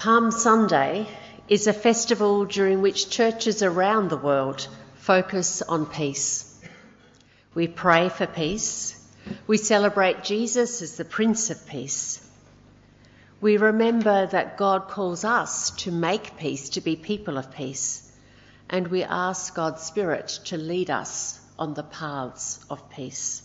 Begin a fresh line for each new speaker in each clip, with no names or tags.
Palm Sunday is a festival during which churches around the world focus on peace. We pray for peace. We celebrate Jesus as the Prince of Peace. We remember that God calls us to make peace, to be people of peace, and we ask God's Spirit to lead us on the paths of peace.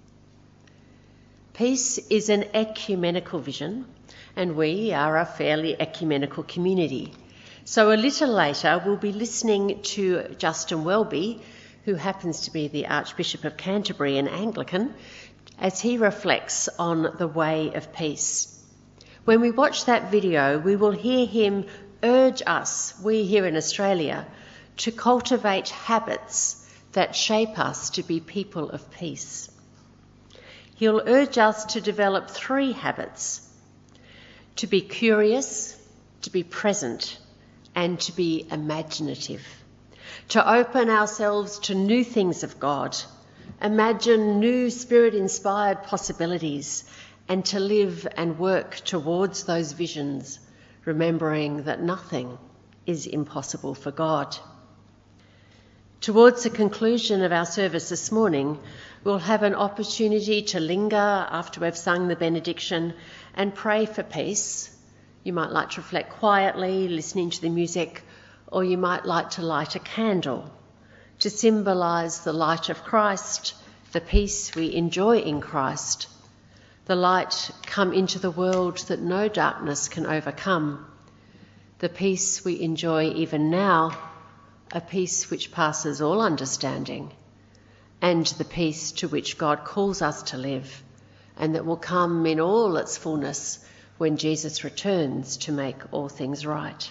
Peace is an ecumenical vision, and we are a fairly ecumenical community. So a little later, we'll be listening to Justin Welby, who happens to be the Archbishop of Canterbury and Anglican, as he reflects on the way of peace. When we watch that video, we will hear him urge us, we here in Australia, to cultivate habits that shape us to be people of peace. He'll urge us to develop 3 habits: to be curious, to be present, and to be imaginative. To open ourselves to new things of God, imagine new Spirit-inspired possibilities, and to live and work towards those visions, remembering that nothing is impossible for God. Towards the conclusion of our service this morning, we'll have an opportunity to linger after we've sung the benediction and pray for peace. You might like to reflect quietly, listening to the music, or you might like to light a candle to symbolise the light of Christ, the peace we enjoy in Christ, the light come into the world that no darkness can overcome, the peace we enjoy even now, a peace which passes all understanding, and the peace to which God calls us to live, and that will come in all its fullness when Jesus returns to make all things right.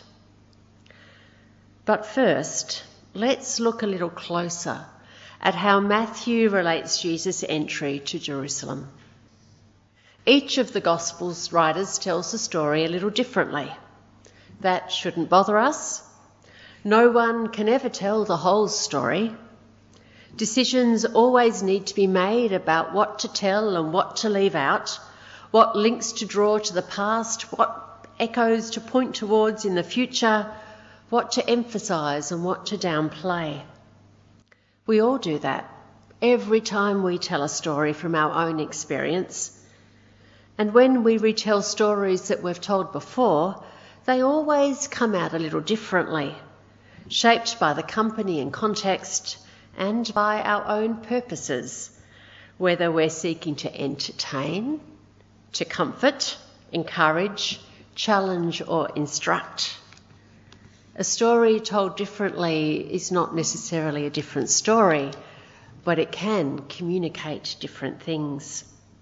But first, let's look a little closer at how Matthew relates Jesus' entry to Jerusalem. Each of the Gospels writers tells the story a little differently. That shouldn't bother us. No one can ever tell the whole story. Decisions always need to be made about what to tell and what to leave out, what links to draw to the past, what echoes to point towards in the future, what to emphasise and what to downplay. We all do that every time we tell a story from our own experience. And when we retell stories that we've told before, they always come out a little differently, shaped by the company and context and by our own purposes, whether we're seeking to entertain, to comfort, encourage, challenge or instruct. A story told differently is not necessarily a different story, but it can communicate different things.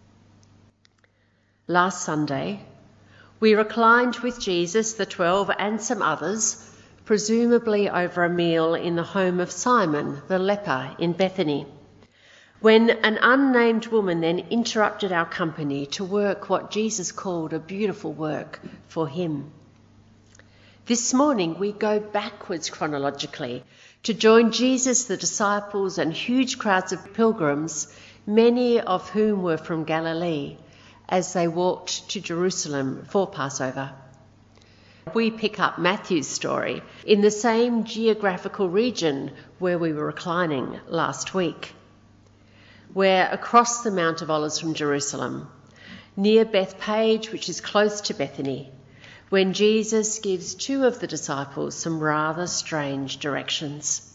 Last Sunday, we reclined with Jesus, the 12 and some others, presumably over a meal in the home of Simon, the leper in Bethany, when an unnamed woman then interrupted our company to work what Jesus called a beautiful work for him. This morning we go backwards chronologically to join Jesus, the disciples and huge crowds of pilgrims, many of whom were from Galilee, as they walked to Jerusalem for Passover. We pick up Matthew's story in the same geographical region where we were reclining last week, where across the Mount of Olives from Jerusalem, near Bethpage, which is close to Bethany, when Jesus gives 2 of the disciples some rather strange directions.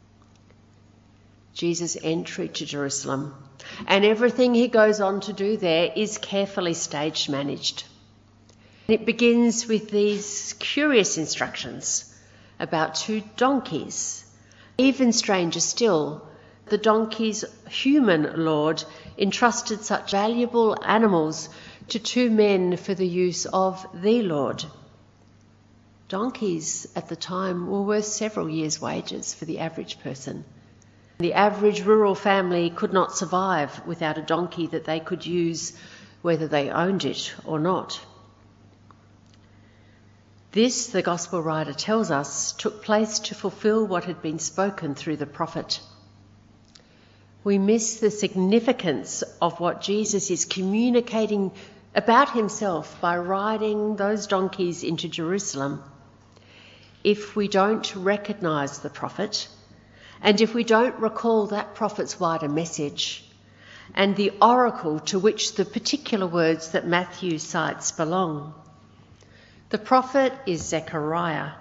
Jesus' entry to Jerusalem and everything he goes on to do there is carefully stage managed. It begins with these curious instructions about 2 donkeys. Even stranger still, the donkey's human lord entrusted such valuable animals to 2 men for the use of the Lord. Donkeys at the time were worth several years' wages for the average person. The average rural family could not survive without a donkey that they could use whether they owned it or not. This, the Gospel writer tells us, took place to fulfil what had been spoken through the prophet. We miss the significance of what Jesus is communicating about himself by riding those donkeys into Jerusalem, if we don't recognise the prophet, and if we don't recall that prophet's wider message and the oracle to which the particular words that Matthew cites belong. The prophet is Zechariah.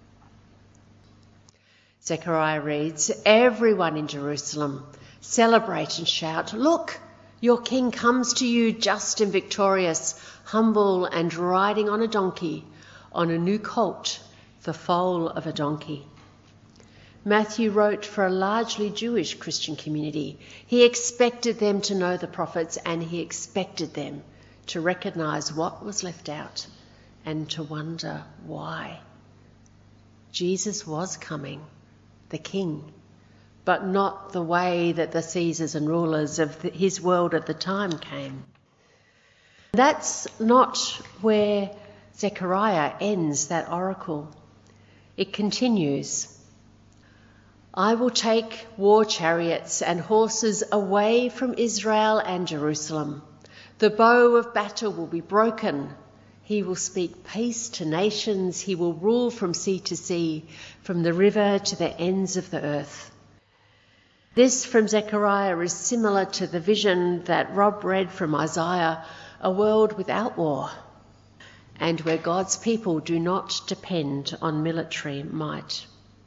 Zechariah reads, "Everyone in Jerusalem celebrate and shout, 'Look, your king comes to you just and victorious, humble and riding on a donkey, on a new colt, the foal of a donkey.'" Matthew wrote for a largely Jewish Christian community. He expected them to know the prophets, and he expected them to recognise what was left out and to wonder why. Jesus was coming, the king, but not the way that the Caesars and rulers of his world at the time came. That's not where Zechariah ends that oracle. It continues, "I will take war chariots and horses away from Israel and Jerusalem. The bow of battle will be broken. He will speak peace to nations. He will rule from sea to sea, from the river to the ends of the earth." This from Zechariah is similar to the vision that Rob read from Isaiah, a world without war, and where God's people do not depend on military might.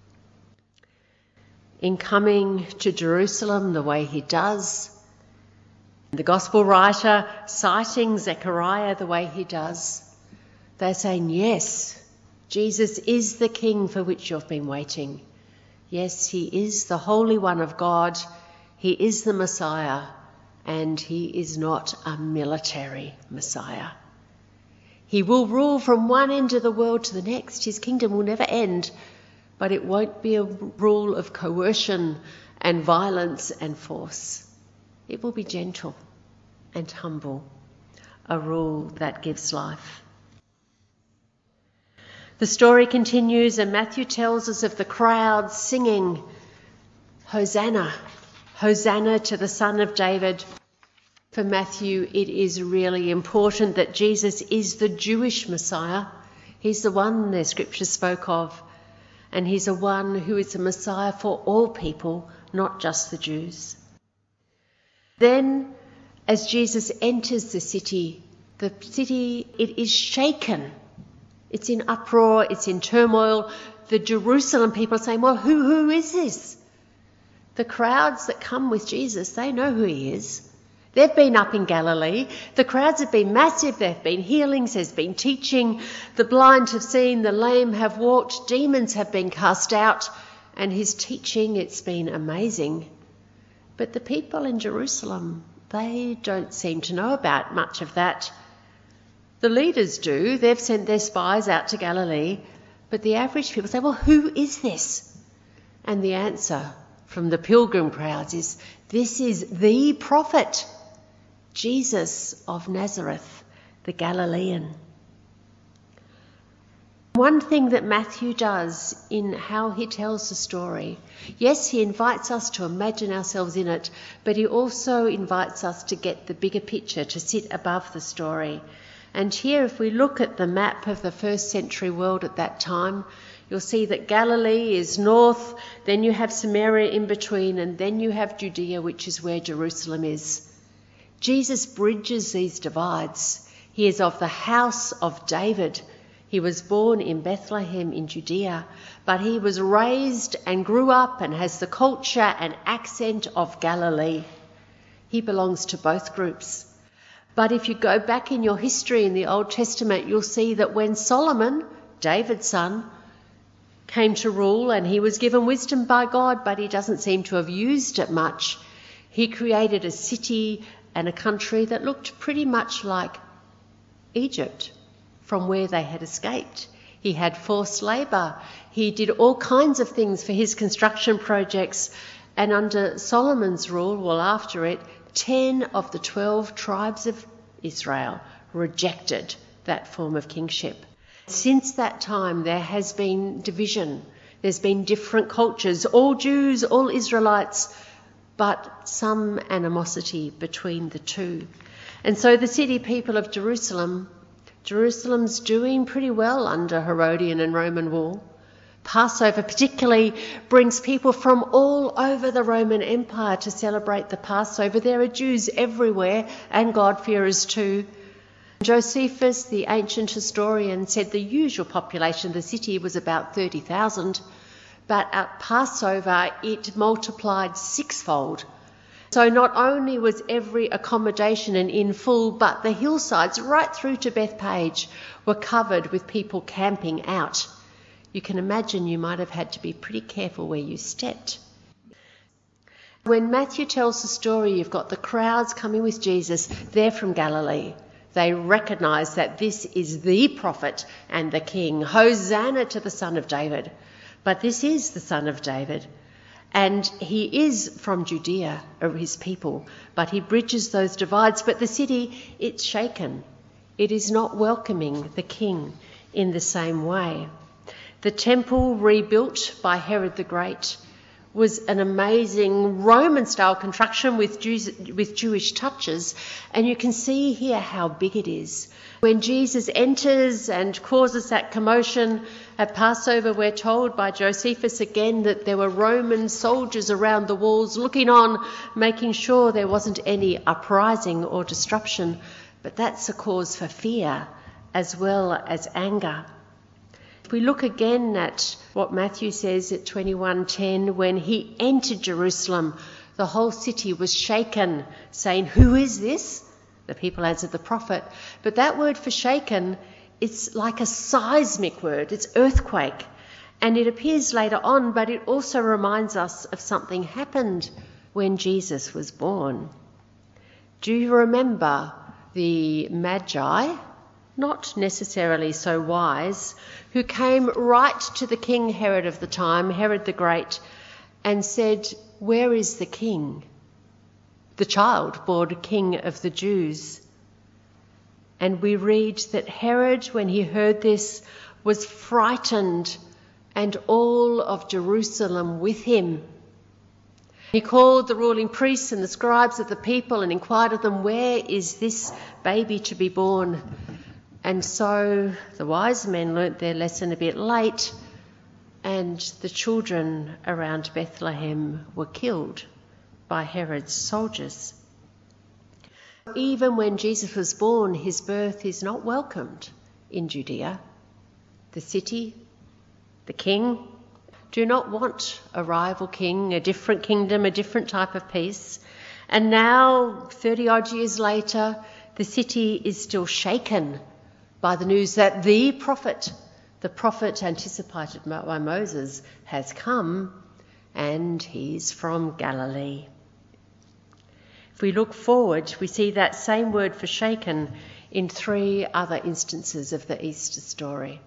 In coming to Jerusalem the way he does, the gospel writer citing Zechariah the way he does, they're saying, yes, Jesus is the King for which you've been waiting. Yes, he is the Holy One of God. He is the Messiah, and he is not a military Messiah. He will rule from one end of the world to the next. His kingdom will never end, but it won't be a rule of coercion and violence and force. It will be gentle and humble, a rule that gives life. The story continues, and Matthew tells us of the crowd singing, "Hosanna, Hosanna to the Son of David." For Matthew, it is really important that Jesus is the Jewish Messiah. He's the one the scripture spoke of, and he's the one who is a Messiah for all people, not just the Jews. Then, as Jesus enters the city, it is shaken. It's in uproar, it's in turmoil. The Jerusalem people are saying, well, who is this? The crowds that come with Jesus, they know who he is. They've been up in Galilee. The crowds have been massive. There have been healings. There's been teaching. The blind have seen. The lame have walked. Demons have been cast out. And his teaching, it's been amazing. But the people in Jerusalem, they don't seem to know about much of that. The leaders do. They've sent their spies out to Galilee. But the average people say, well, who is this? And the answer from the pilgrim crowds is, this is the prophet, Jesus of Nazareth, the Galilean. One thing that Matthew does in how he tells the story, yes, he invites us to imagine ourselves in it, but he also invites us to get the bigger picture, to sit above the story. And here, if we look at the map of the first century world at that time, you'll see that Galilee is north, then you have Samaria in between, and then you have Judea, which is where Jerusalem is. Jesus bridges these divides. He is of the house of David. He was born in Bethlehem in Judea, but he was raised and grew up and has the culture and accent of Galilee. He belongs to both groups. But if you go back in your history in the Old Testament, you'll see that when Solomon, David's son, came to rule, and he was given wisdom by God, but he doesn't seem to have used it much, he created a city and a country that looked pretty much like Egypt, from where they had escaped. He had forced labour. He did all kinds of things for his construction projects. And under Solomon's rule, well, after it, 10 of the 12 tribes of Israel rejected that form of kingship. Since that time, there has been division. There's been different cultures, all Jews, all Israelites, but some animosity between the two. And so the city people of Jerusalem's doing pretty well under Herodian and Roman rule. Passover particularly brings people from all over the Roman Empire to celebrate the Passover. There are Jews everywhere and God-fearers too. Josephus, the ancient historian, said the usual population of the city was about 30,000, but at Passover it multiplied sixfold. So not only was every accommodation an inn full, but the hillsides right through to Bethpage were covered with people camping out. You can imagine you might have had to be pretty careful where you stepped. When Matthew tells the story, you've got the crowds coming with Jesus. They're from Galilee. They recognise that this is the prophet and the king. Hosanna to the Son of David. But this is the Son of David. And he is from Judea, or his people, but he bridges those divides. But the city, it's shaken. It is not welcoming the king in the same way. The temple rebuilt by Herod the Great was an amazing Roman-style construction with Jewish touches, and you can see here how big it is. When Jesus enters and causes that commotion at Passover, we're told by Josephus again that there were Roman soldiers around the walls looking on, making sure there wasn't any uprising or disruption. But that's a cause for fear as well as anger. If we look again at what Matthew says at 21:10, when he entered Jerusalem, the whole city was shaken, saying, "Who is this?" The people answered, "The prophet." But that word for shaken, it's like a seismic word, it's earthquake. And it appears later on, but it also reminds us of something happened when Jesus was born. Do you remember the Magi, not necessarily so wise, who came right to the King Herod of the time, Herod the Great, and said, "Where is the king? The child born King of the Jews." And we read that Herod, when he heard this, was frightened, and all of Jerusalem with him. He called the ruling priests and the scribes of the people and inquired of them, "Where is this baby to be born?" And so the wise men learnt their lesson a bit late, and the children around Bethlehem were killed by Herod's soldiers. Even when Jesus was born, his birth is not welcomed in Judea. The city, the king, do not want a rival king, a different kingdom, a different type of peace. And now, 30 odd years later, the city is still shaken by the news that the prophet anticipated by Moses, has come, and he's from Galilee. If we look forward, we see that same word for shaken in 3 other instances of the Easter story.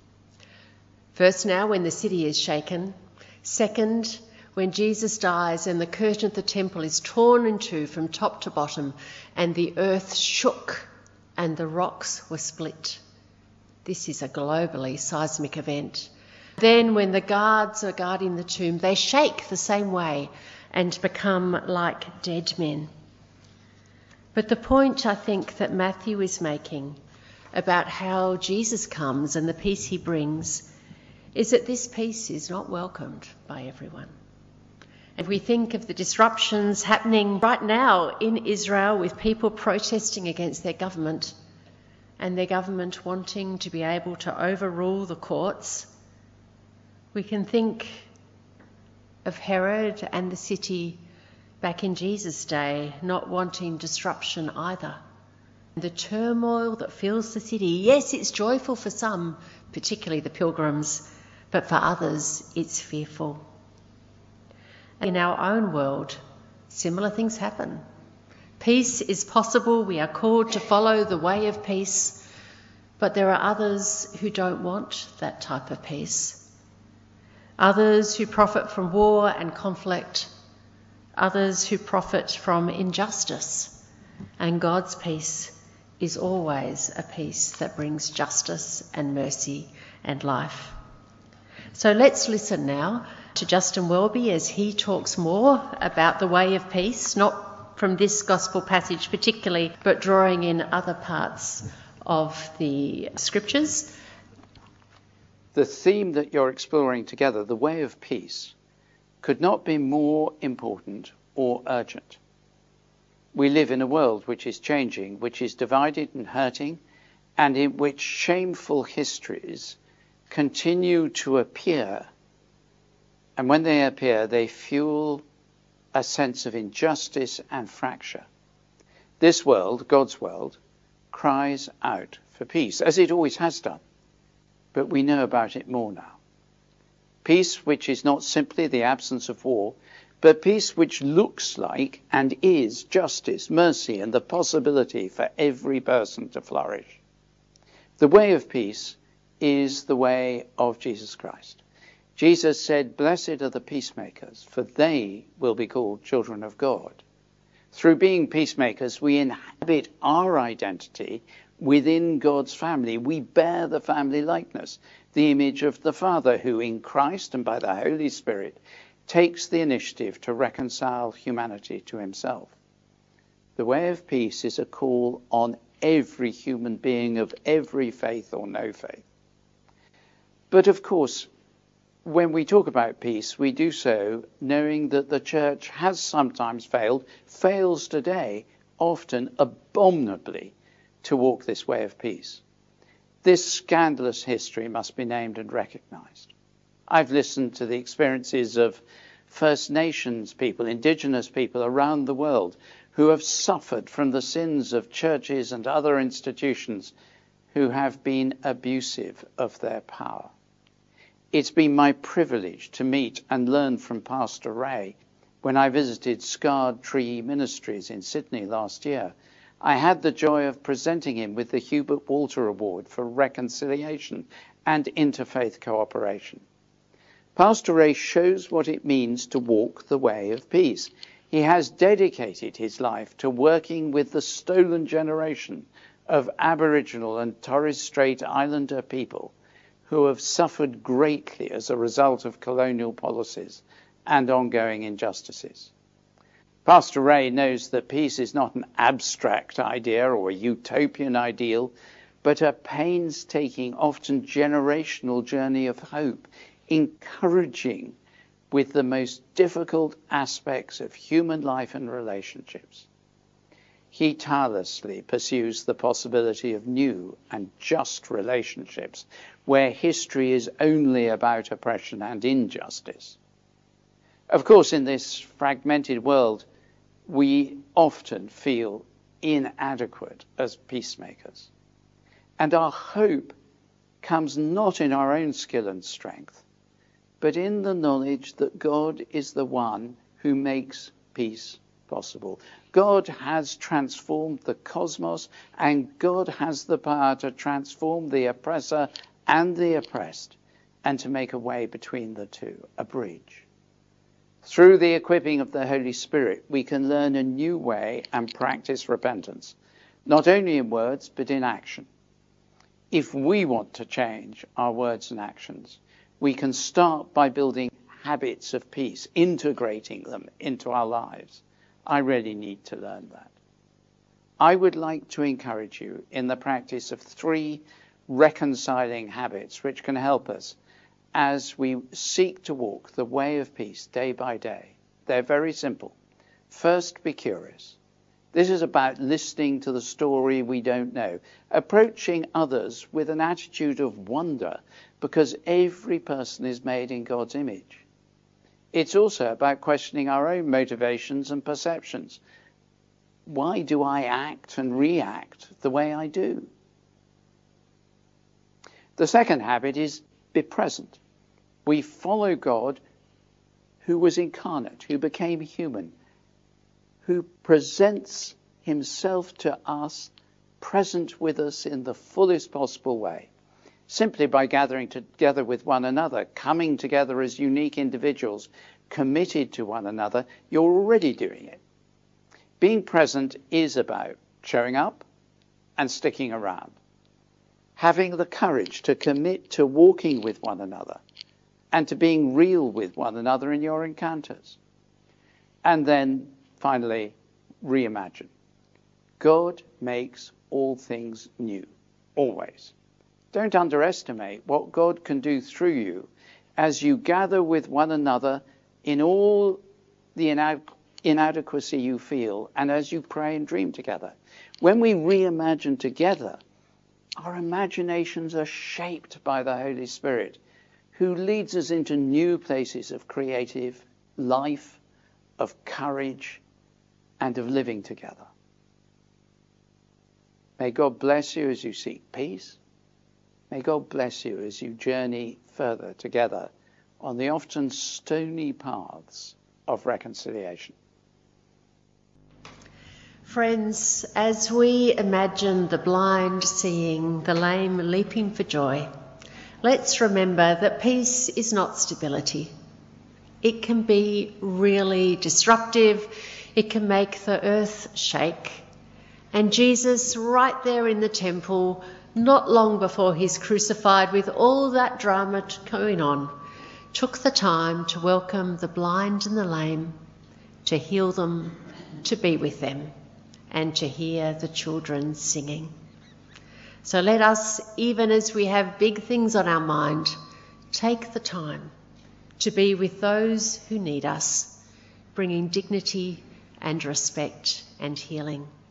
First now, when the city is shaken. Second, when Jesus dies and the curtain of the temple is torn in two from top to bottom, and the earth shook and the rocks were split. This is a globally seismic event. Then when the guards are guarding the tomb, they shake the same way and become like dead men. But the point, I think, that Matthew is making about how Jesus comes and the peace he brings is that this peace is not welcomed by everyone. And we think of the disruptions happening right now in Israel with people protesting against their government and their government wanting to be able to overrule the courts. We can think of Herod and the city back in Jesus' day not wanting disruption either. The turmoil that fills the city, yes, it's joyful for some, particularly the pilgrims, but for others it's fearful. In our own world, similar things happen. Peace is possible. We are called to follow the way of peace, but there are others who don't want that type of peace. Others who profit from war and conflict. Others who profit from injustice. And God's peace is always a peace that brings justice and mercy and life. So let's listen now to Justin Welby as he talks more about the way of peace, not from this gospel passage particularly, but drawing in other parts of the scriptures.
The theme that you're exploring together, the way of peace, could not be more important or urgent. We live in a world which is changing, which is divided and hurting, and in which shameful histories continue to appear. And when they appear, they fuel a sense of injustice and fracture. This world, God's world, cries out for peace, as it always has done. But we know about it more now. Peace which is not simply the absence of war, but peace which looks like and is justice, mercy, and the possibility for every person to flourish. The way of peace is the way of Jesus Christ. Jesus said, "Blessed are the peacemakers, for they will be called children of God." Through being peacemakers, we inhabit our identity within God's family. We bear the family likeness, the image of the Father, who in Christ and by the Holy Spirit takes the initiative to reconcile humanity to himself. The way of peace is a call on every human being of every faith or no faith. But of course, when we talk about peace, we do so knowing that the church has sometimes fails today, often abominably, to walk this way of peace. This scandalous history must be named and recognized. I've listened to the experiences of First Nations people, indigenous people around the world who have suffered from the sins of churches and other institutions who have been abusive of their power. It's been my privilege to meet and learn from Pastor Ray when I visited Scarred Tree Ministries in Sydney last year. I had the joy of presenting him with the Hubert Walter Award for Reconciliation and Interfaith Cooperation. Pastor Ray shows what it means to walk the way of peace. He has dedicated his life to working with the stolen generation of Aboriginal and Torres Strait Islander people who have suffered greatly as a result of colonial policies and ongoing injustices. Pastor Ray knows that peace is not an abstract idea or a utopian ideal, but a painstaking, often generational journey of hope, encouraging with the most difficult aspects of human life and relationships. He tirelessly pursues the possibility of new and just relationships where history is only about oppression and injustice. Of course, in this fragmented world, we often feel inadequate as peacemakers. And our hope comes not in our own skill and strength, but in the knowledge that God is the one who makes peace possible. God has transformed the cosmos, and God has the power to transform the oppressor and the oppressed, and to make a way between the two, a bridge. Through the equipping of the Holy Spirit, we can learn a new way and practice repentance, not only in words, but in action. If we want to change our words and actions, we can start by building habits of peace, integrating them into our lives. I really need to learn that. I would like to encourage you in the practice of 3 reconciling habits which can help us as we seek to walk the way of peace day by day. They're very simple. First, be curious. This is about listening to the story we don't know, approaching others with an attitude of wonder, because every person is made in God's image. It's also about questioning our own motivations and perceptions. Why do I act and react the way I do? The second habit is be present. We follow God who was incarnate, who became human, who presents himself to us, present with us in the fullest possible way, simply by gathering together with one another, coming together as unique individuals, committed to one another. You're already doing it. Being present is about showing up and sticking around, having the courage to commit to walking with one another and to being real with one another in your encounters. And then, finally, reimagine. God makes all things new, always. Don't underestimate what God can do through you as you gather with one another in all the inadequacy you feel and as you pray and dream together. When we reimagine together, our imaginations are shaped by the Holy Spirit, who leads us into new places of creative life, of courage, and of living together. May God bless you as you seek peace. May God bless you as you journey further together on the often stony paths of reconciliation.
Friends, as we imagine the blind seeing, the lame leaping for joy, let's remember that peace is not stability. It can be really disruptive. It can make the earth shake. And Jesus, right there in the temple, not long before he's crucified, with all that drama going on, took the time to welcome the blind and the lame, to heal them, to be with them, and to hear the children singing. So let us, even as we have big things on our mind, take the time to be with those who need us, bringing dignity and respect and healing.